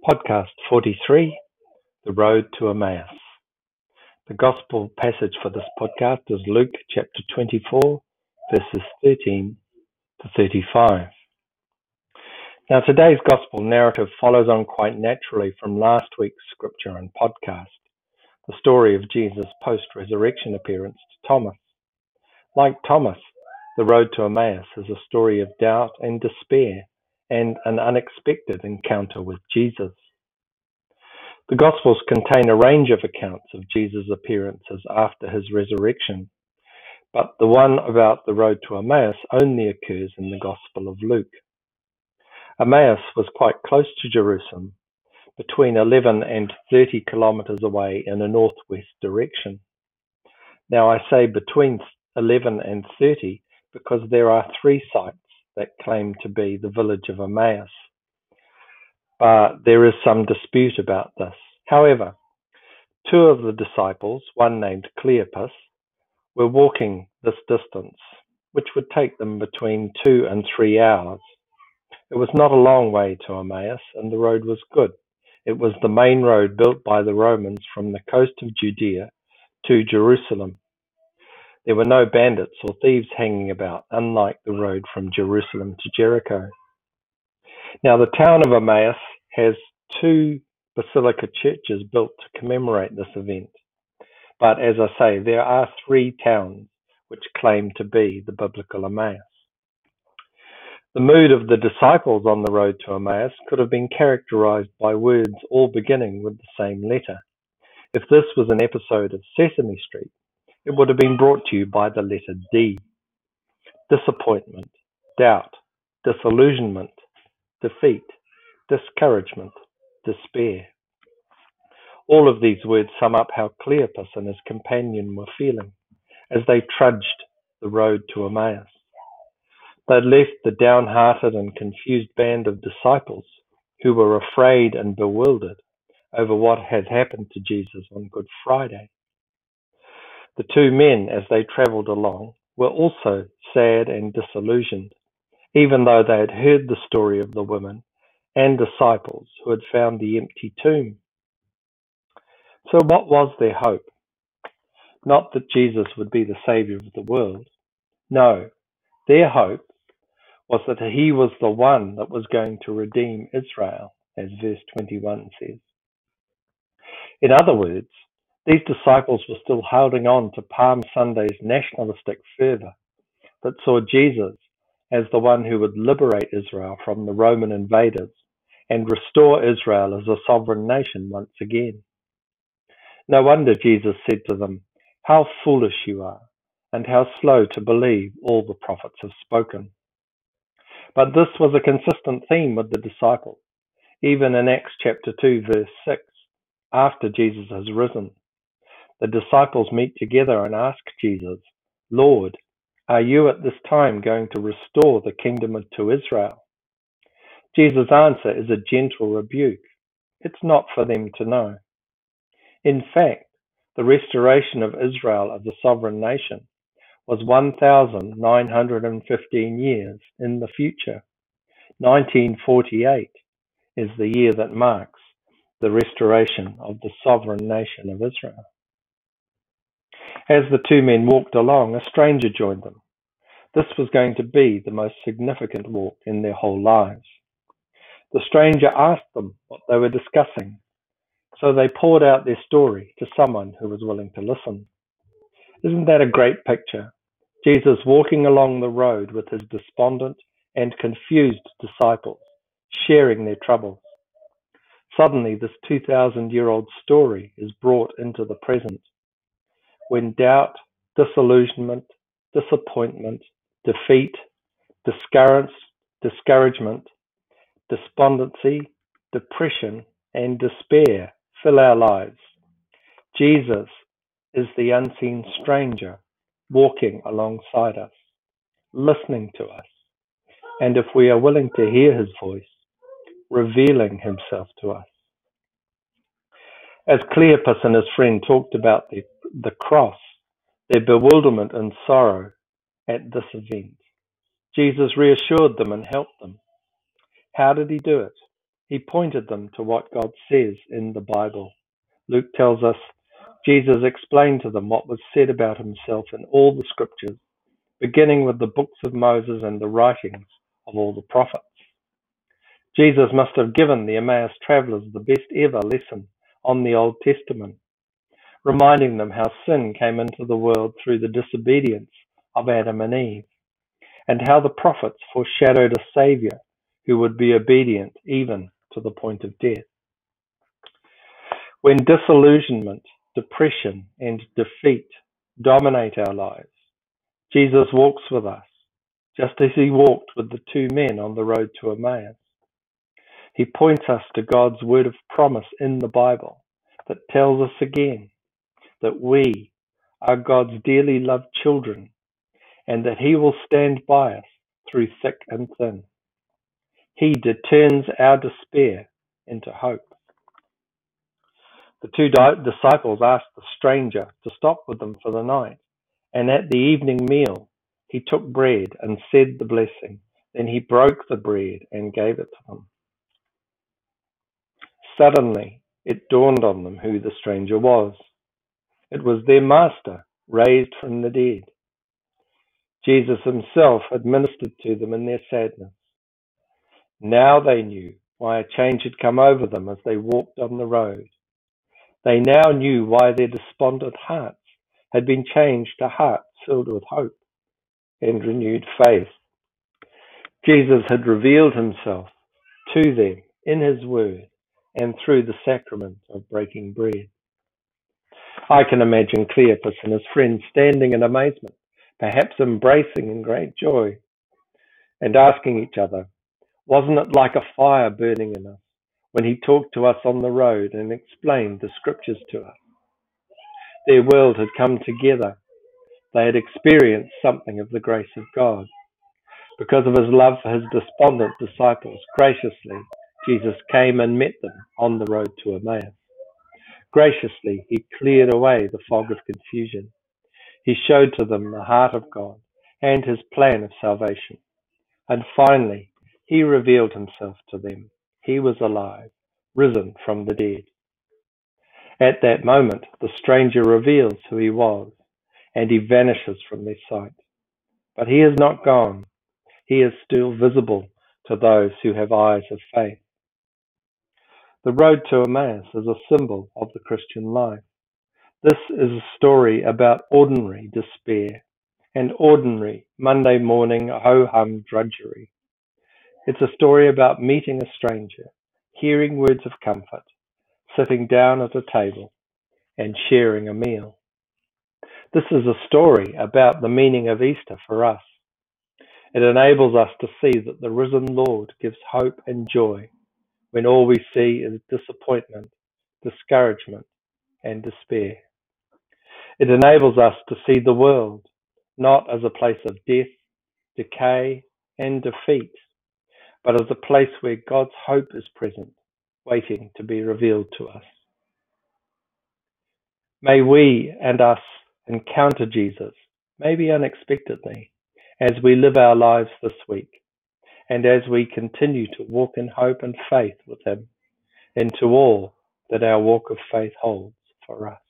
Podcast 43, The Road to Emmaus. The Gospel passage for this podcast is Luke chapter 24, verses 13 to 35. Now today's Gospel narrative follows on quite naturally from last week's scripture and podcast, the story of Jesus' post-resurrection appearance to Thomas. Like Thomas, the road to Emmaus is a story of doubt and despair and an unexpected encounter with Jesus. The Gospels contain a range of accounts of Jesus' appearances after his resurrection, but the one about the road to Emmaus only occurs in the Gospel of Luke. Emmaus was quite close to Jerusalem, between 11 and 30 kilometers away in a northwest direction. Now I say between 11 and 30 because there are three sites that claim to be the village of Emmaus, but there is some dispute about this. However, two of the disciples, one named Cleopas, were walking this distance, which would take them between 2 and 3 hours. It was not a long way to Emmaus, and the road was good. It was the main road built by the Romans from the coast of Judea to Jerusalem. There were no bandits or thieves hanging about, unlike the road from Jerusalem to Jericho. Now, the town of Emmaus has 2 basilica churches built to commemorate this event. But as I say, there are 3 towns which claim to be the biblical Emmaus. The mood of the disciples on the road to Emmaus could have been characterized by words all beginning with the same letter. If this was an episode of Sesame Street, it would have been brought to you by the letter D. Disappointment, doubt, disillusionment, defeat, discouragement, despair. All of these words sum up how Cleopas and his companion were feeling as they trudged the road to Emmaus. They'd left the downhearted and confused band of disciples who were afraid and bewildered over what had happened to Jesus on Good Friday. The 2 men, as they traveled along, were also sad and disillusioned, even though they had heard the story of the women and disciples who had found the empty tomb. So what was their hope? Not that Jesus would be the Savior of the world. No, their hope was that he was the one that was going to redeem Israel, as verse 21 says. In other words, these disciples were still holding on to Palm Sunday's nationalistic fervor that saw Jesus as the one who would liberate Israel from the Roman invaders and restore Israel as a sovereign nation once again. No wonder Jesus said to them, "How foolish you are, and how slow to believe all the prophets have spoken." But this was a consistent theme with the disciples, even in Acts chapter 2, verse 6, after Jesus has risen. The disciples meet together and ask Jesus, "Lord, are you at this time going to restore the kingdom to Israel?" Jesus' answer is a gentle rebuke. It's not for them to know. In fact, the restoration of Israel as a sovereign nation was 1,915 years in the future. 1948 is the year that marks the restoration of the sovereign nation of Israel. As the 2 men walked along, a stranger joined them. This was going to be the most significant walk in their whole lives. The stranger asked them what they were discussing, so they poured out their story to someone who was willing to listen. Isn't that a great picture? Jesus walking along the road with his despondent and confused disciples, sharing their troubles. Suddenly, this 2,000-year-old story is brought into the present, when doubt, disillusionment, disappointment, defeat, discouragement, despondency, depression, and despair fill our lives. Jesus is the unseen stranger walking alongside us, listening to us, and if we are willing to hear his voice, revealing himself to us. As Cleopas and his friend talked about the cross, their bewilderment and sorrow at this event, Jesus reassured them and helped them. How did he do it? He pointed them to what God says in the Bible. Luke tells us Jesus explained to them what was said about himself in all the scriptures, beginning with the books of Moses and the writings of all the prophets. Jesus must have given the Emmaus travelers the best ever lesson on the Old Testament, reminding them how sin came into the world through the disobedience of Adam and Eve, and how the prophets foreshadowed a Saviour who would be obedient even to the point of death. When disillusionment, depression, and defeat dominate our lives, Jesus walks with us, just as he walked with the two men on the road to Emmaus. He points us to God's word of promise in the Bible that tells us again that we are God's dearly loved children and that he will stand by us through thick and thin. He turns our despair into hope. The two disciples asked the stranger to stop with them for the night, and at the evening meal he took bread and said the blessing. Then he broke the bread and gave it to them. Suddenly it dawned on them who the stranger was. It was their master, raised from the dead. Jesus himself had ministered to them in their sadness. Now they knew why a change had come over them as they walked on the road. They now knew why their despondent hearts had been changed to hearts filled with hope and renewed faith. Jesus had revealed himself to them in his word and through the sacrament of breaking bread. I can imagine Cleopas and his friends standing in amazement, perhaps embracing in great joy, and asking each other, wasn't it like a fire burning in us when he talked to us on the road and explained the scriptures to us? Their world had come together. They had experienced something of the grace of God. Because of his love for his despondent disciples, graciously, Jesus came and met them on the road to Emmaus. Graciously, he cleared away the fog of confusion. He showed to them the heart of God and his plan of salvation. And finally, he revealed himself to them. He was alive, risen from the dead. At that moment, the stranger reveals who he was, and he vanishes from their sight. But he is not gone. He is still visible to those who have eyes of faith. The road to Emmaus is a symbol of the Christian life. This is a story about ordinary despair and ordinary Monday morning ho-hum drudgery. It's a story about meeting a stranger, hearing words of comfort, sitting down at a table, and sharing a meal. This is a story about the meaning of Easter for us. It enables us to see that the risen Lord gives hope and joy when all we see is disappointment, discouragement, and despair. It enables us to see the world not as a place of death, decay, and defeat, but as a place where God's hope is present, waiting to be revealed to us. May we and us encounter Jesus, maybe unexpectedly, as we live our lives this week, and as we continue to walk in hope and faith with him into all that our walk of faith holds for us.